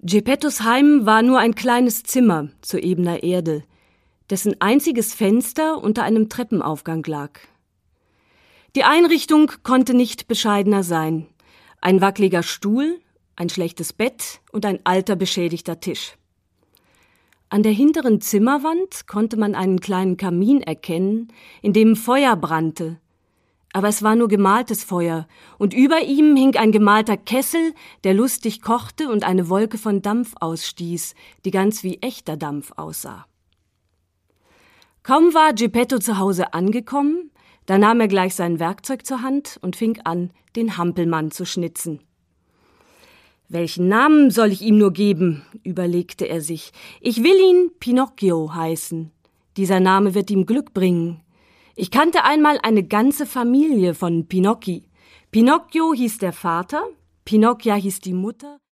Geppettos Heim war nur ein kleines Zimmer zu ebener Erde, dessen einziges Fenster unter einem Treppenaufgang lag. Die Einrichtung konnte nicht bescheidener sein. Ein wackeliger Stuhl, ein schlechtes Bett und ein alter, beschädigter Tisch. An der hinteren Zimmerwand konnte man einen kleinen Kamin erkennen, in dem Feuer brannte. Aber es war nur gemaltes Feuer, und über ihm hing ein gemalter Kessel, der lustig kochte und eine Wolke von Dampf ausstieß, die ganz wie echter Dampf aussah. Kaum war Geppetto zu Hause angekommen, da nahm er gleich sein Werkzeug zur Hand und fing an, den Hampelmann zu schnitzen. »Welchen Namen soll ich ihm nur geben?« überlegte er sich. »Ich will ihn Pinocchio heißen. Dieser Name wird ihm Glück bringen. Ich kannte einmal eine ganze Familie von Pinocchi. Pinocchio hieß der Vater, Pinocchia hieß die Mutter.«